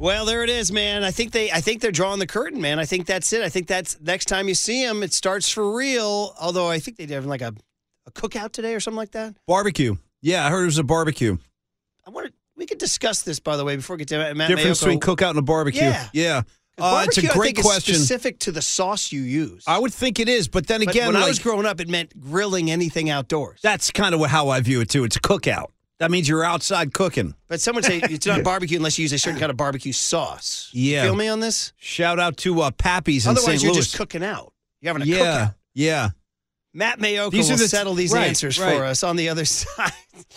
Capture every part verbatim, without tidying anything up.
Well, there it is, man. I think they, I think they're drawing the curtain, man. I think that's it. I think that's next time you see them, it starts for real. Although I think they did have like a, a cookout today or something like that. Barbecue. Yeah, I heard it was a barbecue. I wanted, we could discuss this, by the way, before we get to Matt Difference Mayoko. between cookout and a barbecue. Yeah. Yeah. Uh, Barbecue, it's a great I think, question. is specific to the sauce you use. I would think it is, but then But again, when like, I was growing up, it meant grilling anything outdoors. that's kind of how I view it too. It's a cookout. That means you're outside cooking. But someone say it's not barbecue unless you use a certain kind of barbecue sauce. Yeah. You feel me on this? Shout out to uh, Pappy's in Otherwise, Saint you're Louis. just cooking out. You're having a yeah, cookout. yeah. Matt Mayoko These will are the- settle these right, answers right. for us on the other side.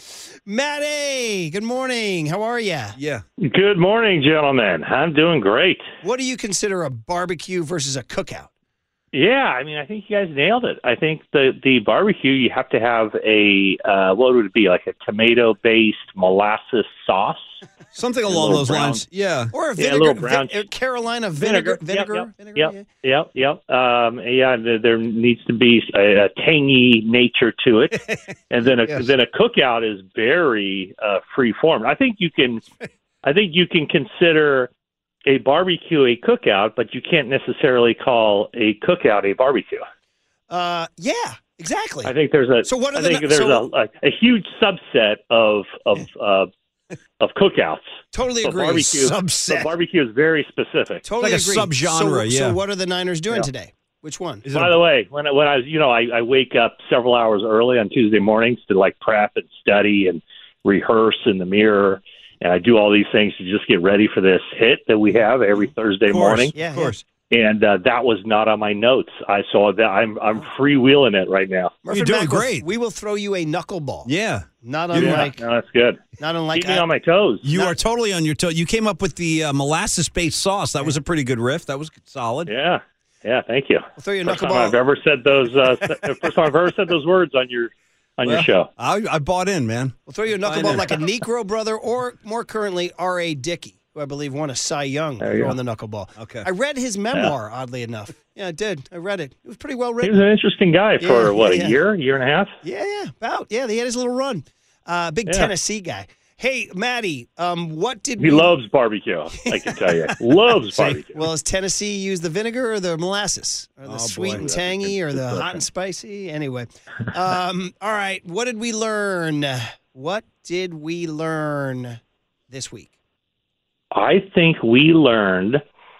Matty, good morning. How are you? Yeah. Good morning, gentlemen. I'm doing great. What do you consider a barbecue versus a cookout? Yeah, I mean, I think you guys nailed it. I think the, the barbecue, you have to have a, uh, what would it be, like a tomato-based molasses sauce? Something A along little those brown. lines. Yeah. Or a Yeah, a vinegar, little brown- vi- uh, Carolina vinegar. Vinegar. Yep, vinegar yep, yeah. yep, yep. Um, yeah, there, there needs to be a, a tangy nature to it. And then a, Yes. then a cookout is very uh, free-formed. I think you can, I think you can consider a barbecue a cookout, but you can't necessarily call a cookout a barbecue. Uh, yeah, exactly. I think there's a. So what are I the think nu- there's so- a, a a huge subset of of uh, of cookouts. totally So agree. barbecue, Subset. so barbecue is very specific. Totally It's like a agree. subgenre, So, yeah. so what are the Niners doing Yeah. today? Which one? Is it By a- the way, when I, when I was, you know, I, I wake up several hours early on Tuesday mornings to like prep and study and rehearse in the mirror, and I do all these things to just get ready for this hit that we have every Thursday of course, morning. Yeah, of course. And uh, that was not on my notes. I saw that. I'm I'm freewheeling it right now. Murphy You're doing Mack will- great. We will throw you a knuckleball. Yeah. Not Yeah, unlike, no, that's good. not unlike. Keep me on my toes. You No. are totally on your toe. You came up with the uh, molasses-based sauce. That was a pretty good riff. That was solid. Yeah, yeah. Thank you. We'll throw you a First time knuckleball. I've ever said those. Uh, first time I've ever said those words on your on Well, your show. I, I bought in, man. We'll throw you a Fine knuckleball then. like a Negro brother, or more currently, R A. Dickey, who I believe won a Cy Young There you throwing go. the knuckleball. Okay. I read his memoir, oddly enough. Yeah, I did. I read it. It was pretty well He written. was an interesting guy for Yeah, what yeah. a year, year and a half. Yeah, yeah, about. Yeah, he had his little run. Uh, big Yeah. Tennessee guy. Hey, Maddie, um, what did He we... loves barbecue. I can tell you, loves barbecue. Well, does Tennessee use the vinegar or the molasses? Or the Oh, sweet boy. and That's a tangy good- or the good hot question. and spicy? Anyway. Um, all right, what did we learn? What did we learn this week? I think we learned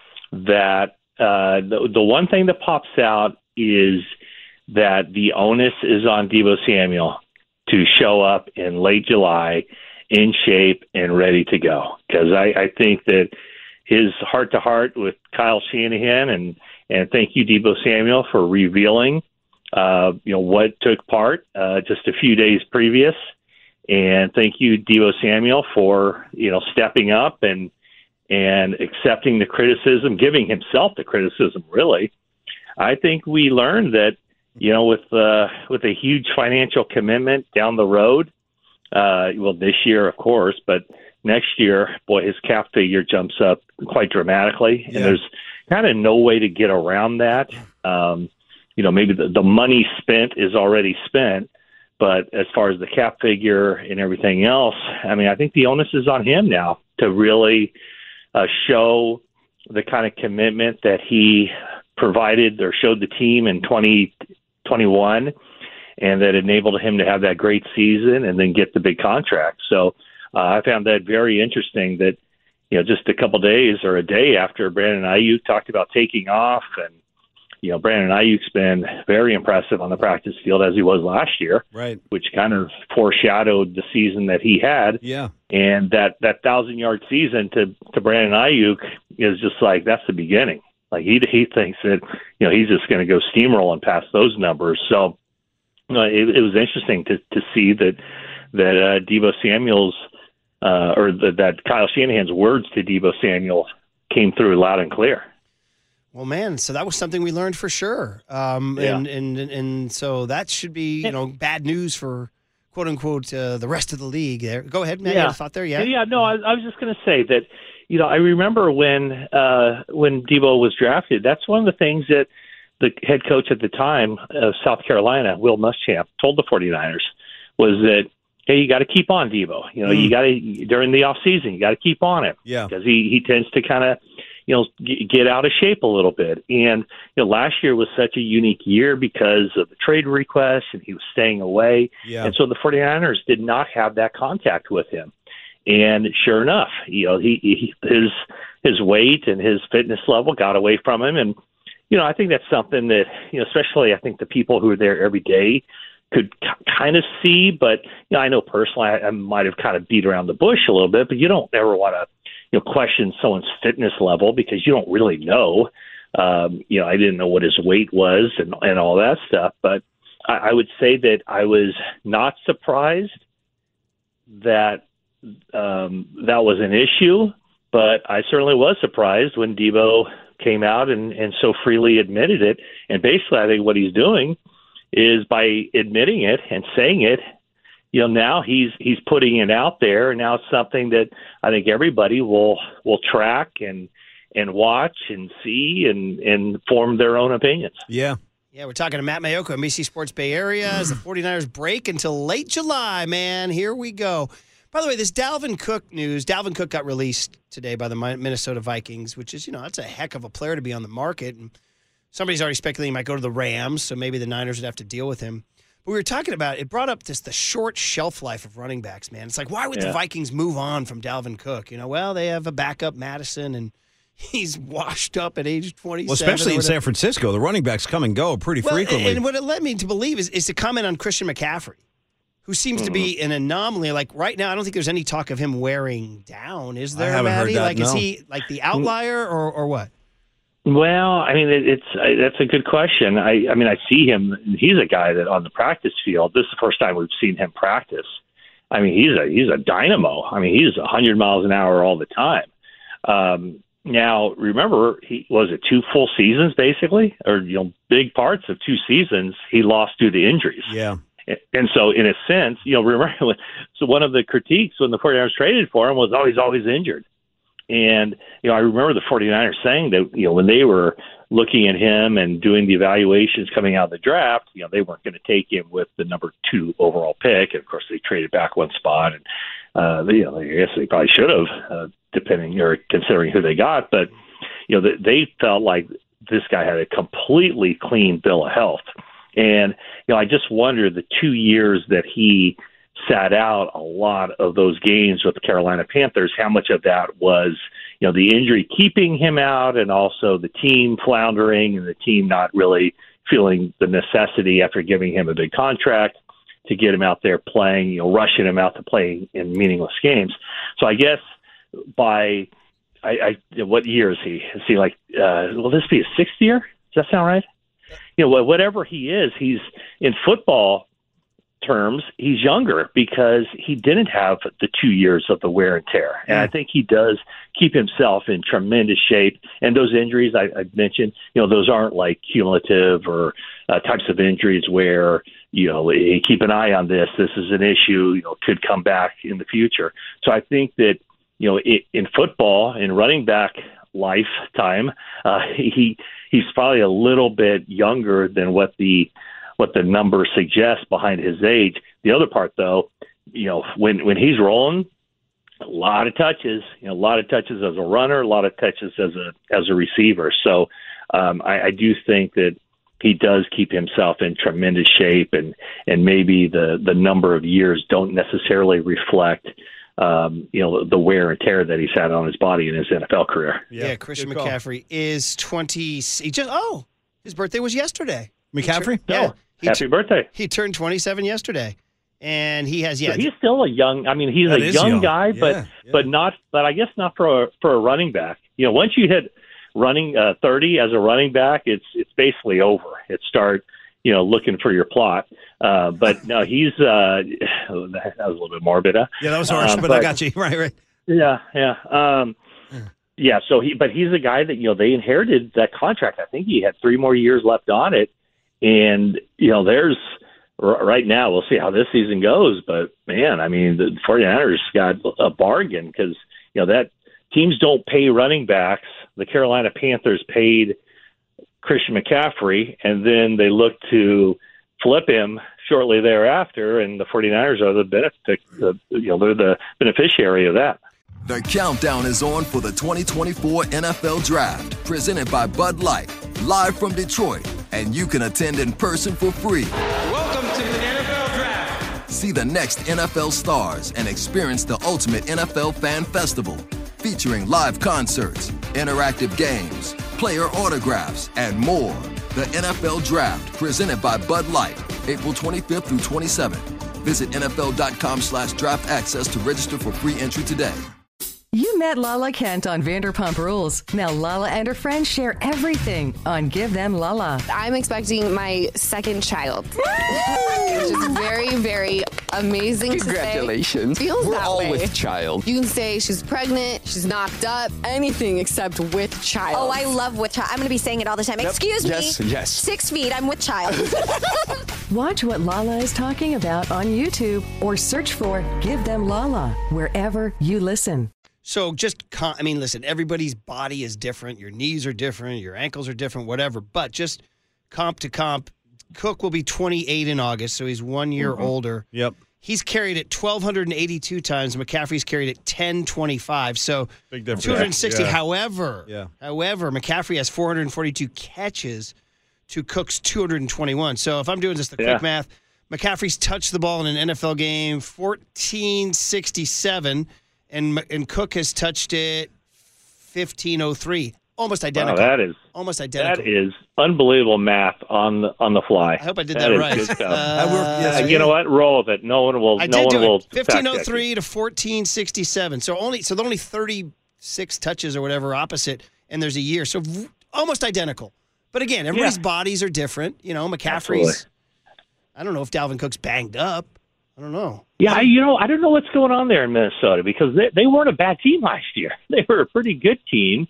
that uh, the the one thing that pops out is that the onus is on Deebo Samuel to show up in late July in shape and ready to go. Because I, I think that his heart to heart with Kyle Shanahan, and and thank you, Deebo Samuel, for revealing uh, you know what took part uh, just a few days previous, and thank you, Deebo Samuel, for you know stepping up and and accepting the criticism, giving himself the criticism. Really, I think we learned that you know with uh, with a huge financial commitment down the road. Uh, well, this year, of course, but next year, boy, his cap figure jumps up quite dramatically, Yeah. and there's kind of no way to get around that. Um, you know, maybe the, the money spent is already spent, but as far as the cap figure and everything else, I mean, I think the onus is on him now to really uh, show the kind of commitment that he provided or showed the team in twenty twenty-one. And that enabled him to have that great season and then get the big contract. So uh, I found that very interesting that, you know, just a couple days or a day after Brandon Ayuk talked about taking off, and, you know, Brandon Ayuk's been very impressive on the practice field as he was last year, Right. which kind of foreshadowed the season that he had. Yeah. And that, that thousand-yard season to, to Brandon Ayuk is just like, that's the beginning. Like he he thinks that, you know, he's just going to go steamroll and pass those numbers. So, Uh, it, it was interesting to, to see that that uh, Deebo Samuel's uh, or the, that Kyle Shanahan's words to Deebo Samuel came through loud and clear. Well, man, so that was something we learned for sure. Um, Yeah. and, and, and, and so that should be, you know, bad news for, quote unquote, uh, the rest of the league there. Go ahead, man. You had a thought there? Yeah. yeah. No, I, I was just going to say that. You know, I remember when uh, when Deebo was drafted. That's one of the things that the head coach at the time of South Carolina, Will Muschamp, told the 49ers was that hey, you got to keep on Debo. You know, Mm. you got to during the off season, you got to keep on him. Yeah. Because he, he tends to kind of, you know, g- get out of shape a little bit. And, you know, last year was such a unique year because of the trade request and he was staying away. Yeah. And so the 49ers did not have that contact with him. And sure enough, you know, he, he his his weight and his fitness level got away from him. And, you know, I think that's something that, you know, especially I think the people who are there every day could k- kind of see. But, you know, I know personally I, I might have kind of beat around the bush a little bit, but you don't ever want to, you know, question someone's fitness level because you don't really know. Um, you know, I didn't know what his weight was and, and all that stuff. But I, I would say that I was not surprised that um, that was an issue, but I certainly was surprised when Debo came out and, and so freely admitted it. And basically, I think what he's doing is by admitting it and saying it, you know, now he's he's putting it out there, and now it's something that I think everybody will will track and and watch and see and, and form their own opinions. Yeah. Yeah, we're talking to Matt Mayoko, N B C Sports Bay Area, as the 49ers break until late July, man. Here we go. By the way, this Dalvin Cook news, Dalvin Cook got released today by the Minnesota Vikings, which is, you know, that's a heck of a player to be on the market. And somebody's already speculating he might go to the Rams, so maybe the Niners would have to deal with him. But we were talking about, it brought up this the short shelf life of running backs, man. It's like, why would Yeah. the Vikings move on from Dalvin Cook? You know, well, they have a backup, Madison, and he's washed up at age twenty-seven. Well, especially or in whatever. San Francisco, the running backs come and go pretty Well, frequently. and what it led me to believe is, is to comment on Christian McCaffrey, who seems Mm-hmm. to be an anomaly. Like right now, I don't think there's any talk of him wearing down. Is there, haven't heard Maddie? that, Like, is no. he like the outlier or, or what? Well, I mean, it, it's uh, that's a good question. I, I mean, I see him. He's a guy that on the practice field. This is the first time we've seen him practice. I mean, he's a he's a dynamo. I mean, he's one hundred miles an hour all the time. Um, now, remember, he was it two full seasons basically, or you know, big parts of two seasons he lost due to injuries. yeah. And so, in a sense, you know, remember, when, so one of the critiques when the 49ers traded for him was, oh, he's always injured. And, you know, I remember the 49ers saying that, you know, when they were looking at him and doing the evaluations coming out of the draft, you know, they weren't going to take him with the number two overall pick. And, of course, they traded back one spot. And, uh, they, you know, I guess they probably should have, uh, depending or considering who they got. But, you know, they, they felt like this guy had a completely clean bill of health. And, you know, I just wonder the two years that he sat out a lot of those games with the Carolina Panthers, how much of that was, you know, the injury keeping him out and also the team floundering and the team not really feeling the necessity after giving him a big contract to get him out there playing, you know, rushing him out to play in meaningless games. So I guess by, I, I what year is he? Is he like, uh, will this be his sixth year? Does that sound right? You know, whatever he is, he's in football terms, he's younger because he didn't have the two years of the wear and tear. And I think he does keep himself in tremendous shape. And those injuries I, I mentioned, you know, those aren't like cumulative or uh, types of injuries where, you know, hey, keep an eye on this. This is an issue, you know, could come back in the future. So I think that, you know, it, in football, in running back lifetime, uh, he he's probably a little bit younger than what the what the numbers suggest behind his age. The other part, though, you know, when when he's rolling, a lot of touches, you know, a lot of touches as a runner, a lot of touches as a as a receiver. So um, I, I do think that he does keep himself in tremendous shape, and and maybe the the number of years don't necessarily reflect Um, you know, the wear and tear that he's had on his body in his N F L career. Yeah, yeah Christian good call. McCaffrey is twenty. He just oh, his birthday was yesterday. McCaffrey? He tur- yeah, Oh, he happy tu- birthday. He turned twenty-seven yesterday, and he has yeah. So he's still a young. I mean, he's That a is young, young. guy, Yeah, but yeah. but not. But I guess not for a, for a running back. You know, once you hit running uh, thirty as a running back, it's it's basically over. It start you know looking for your plot. Uh, but no, he's uh, that was a little bit morbid. Huh? Yeah, that was harsh, Um, but, I but- got you. Right, right. Yeah, yeah. Um, yeah, so he, but he's a guy that, you know, they inherited that contract. I think he had three more years left on it. And, you know, there's r- right now, we'll see how this season goes. But, man, I mean, the 49ers got a bargain because, you know, that teams don't pay running backs. The Carolina Panthers paid Christian McCaffrey, and then they look to flip him shortly thereafter, and the 49ers are the benefit, the, you know, they're the beneficiary of that. The countdown is on for the twenty twenty-four N F L Draft, presented by Bud Light, live from Detroit, and you can attend in person for free. Welcome to the N F L Draft. See the next N F L stars and experience the ultimate N F L fan festival, featuring live concerts, interactive games, player autographs, and more. The N F L Draft, presented by Bud Light, April twenty-fifth through twenty-seventh. Visit N F L dot com slash draft access to register for free entry today. You met Lala Kent on Vanderpump Rules. Now Lala and her friends share everything on Give Them Lala. I'm expecting my second child. Which is very, very amazing Congratulations. to say. Feels We're that all way. with child. You can say she's pregnant, she's knocked up, anything except with child. Oh, I love with child. I'm going to be saying it all the time. Yep. Excuse Yes, me. yes. Six feet. I'm with child. Watch what Lala is talking about on YouTube or search for Give Them Lala wherever you listen. So just, con- I mean, listen, everybody's body is different. Your knees are different. Your ankles are different, whatever. But just comp to comp, Cook will be twenty-eight in August, so he's one year Mm-hmm. older. Yep. He's carried it twelve eighty-two times. McCaffrey's carried it ten twenty-five. So Big difference. two hundred sixty. Yeah. However, Yeah. however, McCaffrey has four hundred forty-two catches to Cook's two hundred twenty-one. So if I'm doing just the quick Yeah. math, McCaffrey's touched the ball in an N F L game fourteen sixty-seven, and and Cook has touched it fifteen oh three. Almost Wow, identical. that is Almost identical. that is unbelievable math on the on the fly. I hope I did that, is right. good stuff. Uh, yes, Uh, you know what? Roll with it. No one will. I no did one do will. it. fifteen oh fact check three to fourteen sixty-seven. So only so only thirty-six touches or whatever opposite, and there's a year. So v- almost identical. But again, everybody's Yeah. bodies are different. You know, McCaffrey's. Absolutely. I don't know if Dalvin Cook's banged up. I don't know. Yeah, I, you know, I don't know what's going on there in Minnesota because they, they weren't a bad team last year. They were a pretty good team.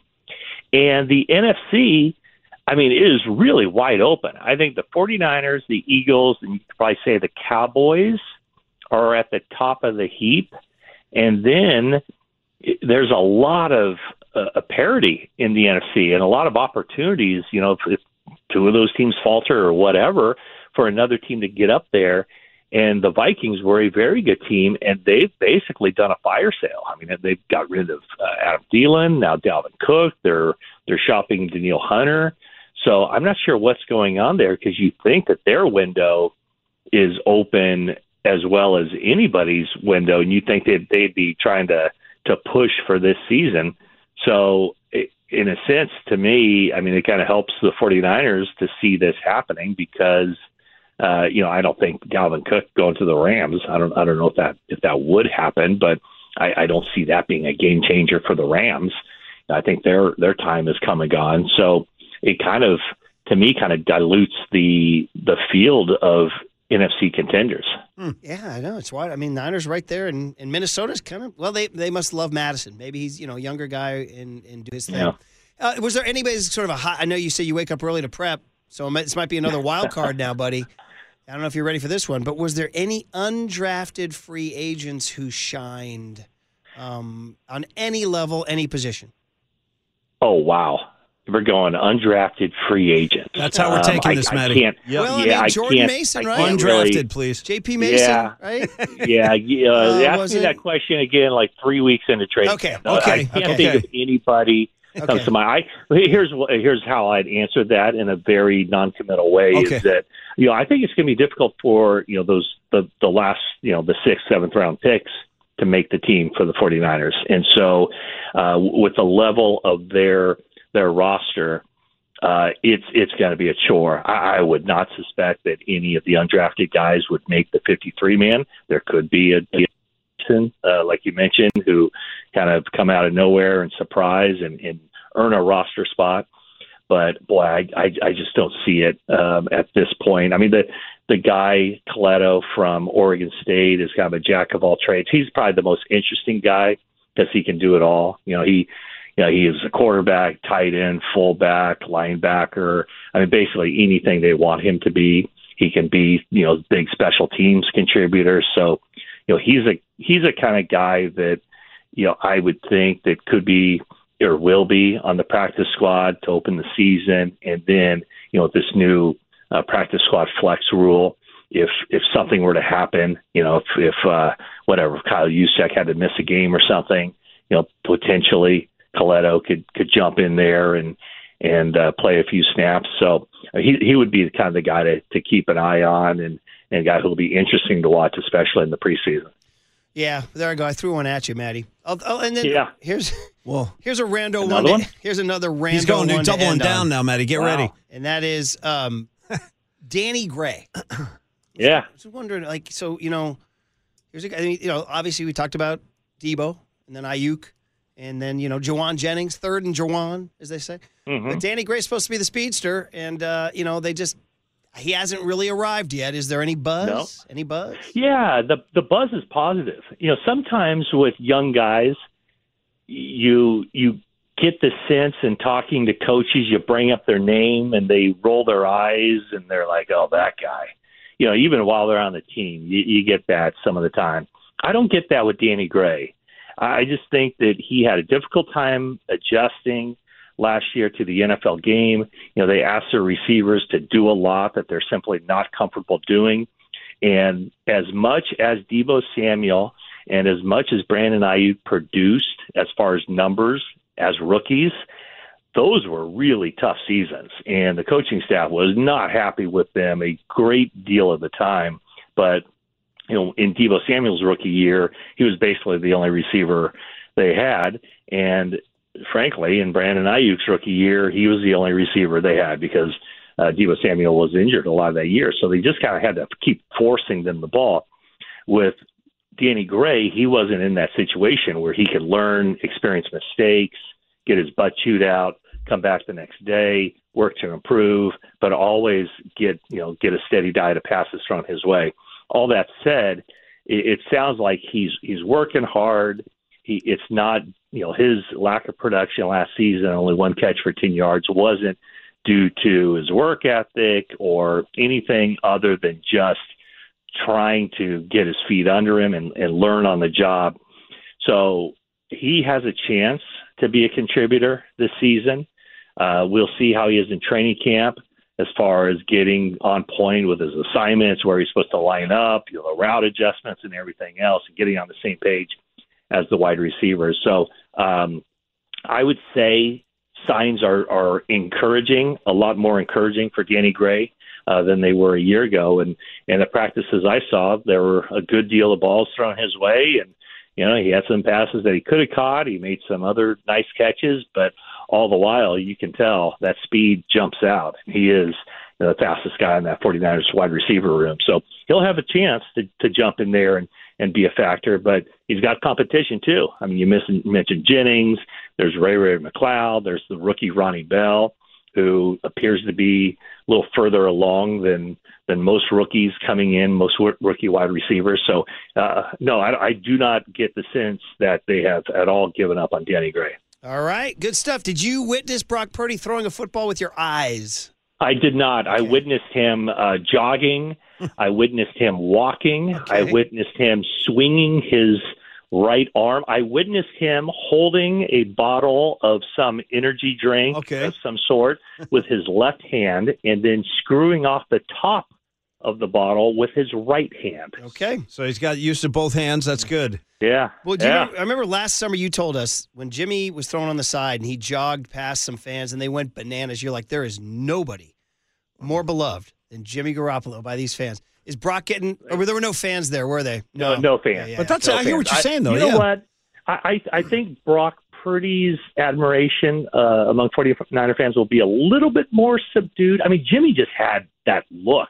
And the N F C, I mean, it is really wide open. I think the 49ers, the Eagles, and you could probably say the Cowboys are at the top of the heap. And then it, there's a lot of uh, a parity in the N F C and a lot of opportunities, you know, if, if two of those teams falter or whatever, for another team to get up there. And the Vikings were a very good team, and they've basically done a fire sale. I mean, they've got rid of uh, Adam Thielen, now Dalvin Cook. They're they're shopping Danielle Hunter. So I'm not sure what's going on there because you think that their window is open as well as anybody's window, and you think that they'd be trying to, to push for this season. So it, in a sense, to me, I mean, it kind of helps the 49ers to see this happening because – Uh, you know, I don't think Dalvin Cook going to the Rams. I don't. I don't know if that if that would happen, but I, I don't see that being a game changer for the Rams. I think their their time has come and gone. So it kind of, to me, kind of dilutes the the field of N F C contenders. Hmm. Yeah, I know. It's wide. I mean, Niners right there, and, and Minnesota's kind of, well, they they must love Madison. Maybe he's, you know, a younger guy and, and do his thing. Yeah. Uh, was there anybody's sort of a hot, I know you say you wake up early to prep, so this might be another wild card now, buddy. I don't know if you're ready for this one, but was there any undrafted free agents who shined um, on any level, any position? Oh, wow. We're going undrafted free agents. That's how we're Um, taking I- this, I Matty. can't- Yep. Well, I yeah, mean, Jordan can't- Mason, I right? can't Undrafted, really- please. J P Mason, Yeah. right? Yeah, yeah. Uh, ask was me it- that question again like three weeks into training. Okay, camp. No, okay, I can't okay. think of anybody comes Okay. to my eye. Here's what- here's how I'd answer that in a very non-committal way. Okay. Is that you know I think it's going to be difficult for you know those the the last you know the sixth, seventh round picks to make the team for the 49ers, and so uh, with the level of their their roster. Uh, it's it's going to be a chore. I, I would not suspect that any of the undrafted guys would make the fifty-three man. There could be a uh, like you mentioned, who kind of come out of nowhere and surprise and, and earn a roster spot. But boy, I, I, I just don't see it um, at this point. I mean, the the guy Coletto from Oregon State is kind of a jack of all trades. He's probably the most interesting guy because he can do it all. You know, he. You know, he is a quarterback, tight end, fullback, linebacker. I mean, basically anything they want him to be. He can be, you know, big special teams contributor. So, you know, he's a he's a kind of guy that, you know, I would think that could be or will be on the practice squad to open the season. And then, you know, this new uh, practice squad flex rule, if if something were to happen, you know, if, if uh, whatever, if Kyle Juszczyk had to miss a game or something, you know, potentially Coletto could could jump in there and and uh, play a few snaps. So uh, he he would be kind of the guy to, to keep an eye on, and, and a guy who will be interesting to watch, especially in the preseason. Yeah, there I go. I threw one at you, Matty. I'll, I'll, and then Yeah. here's Well, here's a rando Another one. one? To, here's another rando he's going to one doubling end down on. now, Matty. Get Wow. ready. And that is um, Danny Gray. Yeah. I was wondering, like, so, you know, here's a guy, I mean, you know, obviously we talked about Debo and then Ayuk and then, you know, Jawan Jennings, third and Jawan, as they say. Mm-hmm. But Danny Gray's supposed to be the speedster, and, uh, you know, they just, he hasn't really arrived yet. Is there any buzz? No. Any buzz? Yeah, the the buzz is positive. You know, sometimes with young guys, you you get the sense in talking to coaches, you bring up their name and they roll their eyes and they're like, "Oh, that guy." You know, even while they're on the team, you, you get that some of the time. I don't get that with Danny Gray. I just think that he had a difficult time adjusting last year to the N F L game. You know, they asked their receivers to do a lot that they're simply not comfortable doing. And as much as Debo Samuel and as much as Brandon Ayuk produced as far as numbers as rookies, those were really tough seasons. And the coaching staff was not happy with them a great deal of the time. But, you know, in Debo Samuel's rookie year, he was basically the only receiver they had. And frankly, in Brandon Ayuk's rookie year, he was the only receiver they had because uh, Debo Samuel was injured a lot of that year. So they just kind of had to keep forcing them the ball. With Danny Gray, he wasn't in that situation where he could learn, experience mistakes, get his butt chewed out, come back the next day, work to improve, but always get, you know, get a steady diet of passes thrown his way. All that said, it, it sounds like he's he's working hard. He, it's not, you know, his lack of production last season, only one catch for ten yards, wasn't due to his work ethic or anything other than just trying to get his feet under him and, and learn on the job. So he has a chance to be a contributor this season. Uh, we'll see how he is in training camp as far as getting on point with his assignments, where he's supposed to line up, you know, the route adjustments and everything else, and getting on the same page as the wide receivers. So um, I would say signs are, are encouraging, a lot more encouraging for Danny Gray uh, than they were a year ago. And, and the practices I saw, there were a good deal of balls thrown his way. And, you know, he had some passes that he could have caught. He made some other nice catches, but all the while you can tell that speed jumps out. He is you know, the fastest guy in that 49ers wide receiver room. So he'll have a chance to, to jump in there and, and be a factor, but he's got competition too. I mean, you mentioned Jennings, there's Ray Ray McLeod, there's the rookie Ronnie Bell, who appears to be a little further along than than most rookies coming in, most rookie wide receivers. So, uh, no, I, I do not get the sense that they have at all given up on Danny Gray. All right, good stuff. Did you witness Brock Purdy throwing a football with your eyes? I did not. Okay. I witnessed him uh, jogging. I witnessed him walking. Okay. I witnessed him swinging his right arm. I witnessed him holding a bottle of some energy drink Okay. of some sort with his left hand and then screwing off the top of the bottle with his right hand. Okay. So he's got use of both hands. That's good. Yeah. Well, do you yeah. remember, I remember last summer you told us when Jimmy was thrown on the side and he jogged past some fans and they went bananas. You're like, there is nobody more beloved than Jimmy Garoppolo by these fans. Is Brock getting? Or there were no fans there, were they? No, no fans. Yeah, yeah, But that's No I hear what fans. you're saying, though. I, you yeah. know what? I, I, I think Brock Purdy's admiration uh, among 49er fans will be a little bit more subdued. I mean, Jimmy just had that look.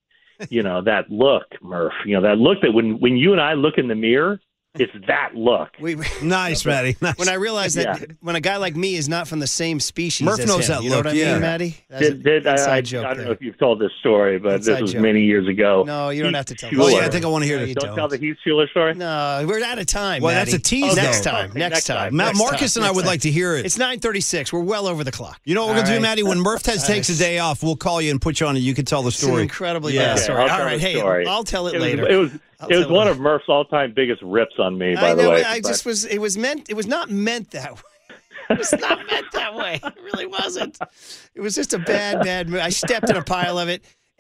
You know, that look, Murph. You know, that look that when, when you and I look in the mirror, it's that look. We, Nice, Matty. Nice. when I realized that Yeah. when a guy like me is not from the same species Murph as knows him, that you know look, what I yeah. mean, Maddie? That's Did, did, an I, inside I, joke I don't there. know if you've told this story, but Inside this was joke. many years ago. No, you don't Heath have to tell Schuler. Oh, us. yeah, I think I want to hear No, it. you Don't, don't. tell the Heath Schuler story? No, we're out of time. Well, that's Maddie. a tease, Next though. time. Okay, Next next time. time. Matt next Marcus time, and I next would time. like to hear it. It's nine thirty-six. We're well over the clock. You know what we're All going to do, right. Maddie? When Murph has, takes a day off, we'll call you and put you on and you can tell the It's an story. incredibly Yeah. bad Okay, story. I'll All tell right, the hey, story. I'll tell it, It was, later. it was, I'll it was tell one it of Murph's all-time biggest rips on me, by I the know. way. I but- just was. It was meant. It was not meant that way. It was not meant that way. It really wasn't. It was just a bad, bad move. I stepped in a pile of it.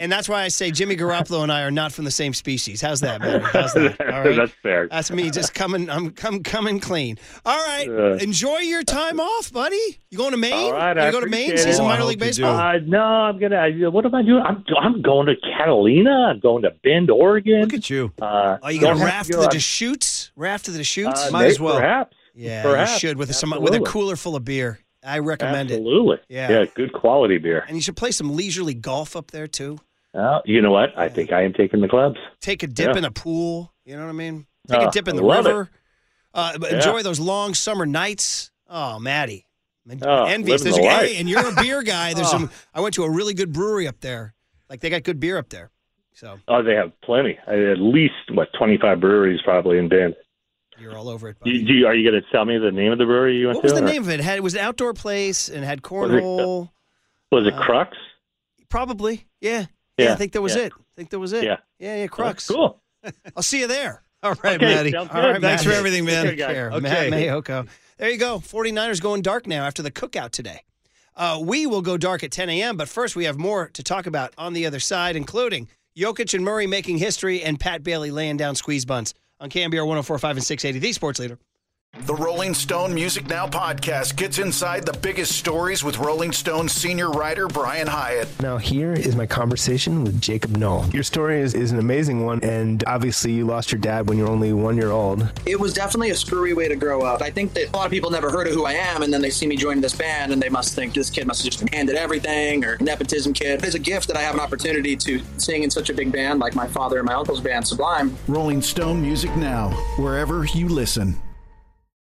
And that's why I say Jimmy Garoppolo and I are not from the same species. How's that, man? How's that? All right. That's fair. That's me just coming. I'm come coming clean. All right. Uh, Enjoy your time off, buddy. You going to Maine? All right, you I go to Maine? appreciate See some it. minor I league hope you do. baseball? Uh, no, I'm gonna. I, what am I doing? I'm I'm going to Catalina. I'm going to Bend, Oregon. Look at you. Uh, Are you don't going to have raft to to go the out- Deschutes? Raft to the Deschutes? Uh, Might as maybe- well. Perhaps. yeah, perhaps. you should with some with a Absolutely. cooler full of beer. I recommend it. Absolutely. Yeah. Yeah. Good quality beer. And you should play some leisurely golf up there too. Uh, you know what? I think I am taking the clubs. Take a dip Yeah. in a pool. You know what I mean? Take a Oh, dip in I the love river. Uh, but enjoy Yeah. those long summer nights. Oh, Maddie. Oh, Envious. living There's the a, life. hey, and you're a beer guy. There's Oh. some. I went to a really good brewery up there. Like they got good beer up there. So Oh, they have plenty. At least what twenty-five breweries probably in Bend. you're all over it, Do, buddy. do you, are you going to tell me the name of the brewery you went What was to? the or- name of it? It, had, it was an outdoor place and had it- cornhole. Was it Uh, Crux? Probably. Yeah. yeah. Yeah, I think that was yeah. it. I think that was it. Yeah. Yeah. Yeah. Crux. Cool. I'll see you there. All right, Okay, Maddie. sounds All good. right, Thanks Matt. for everything, man. Take care, Care. Okay. Matt Mayoko. There you go. 49ers going dark now after the cookout today. Uh, we will go dark at ten a.m., but first we have more to talk about on the other side, including Jokic and Murray making history and Pat Bailey laying down squeeze buns on K M B R one oh four point five and six eighty, the sports leader. The Rolling Stone Music Now podcast gets inside the biggest stories with Rolling Stone senior writer Brian Hyatt. Now here is my conversation with Jacob Knoll. Your story is, is an amazing one, and obviously you lost your dad when you were only one year old. It was definitely a screwy way to grow up. I think that a lot of people never heard of who I am, and then they see me joining this band, and they must think this kid must have just been handed everything, or nepotism kid. It's a gift that I have an opportunity to sing in such a big band like my father and my uncle's band, Sublime. Rolling Stone Music Now, wherever you listen.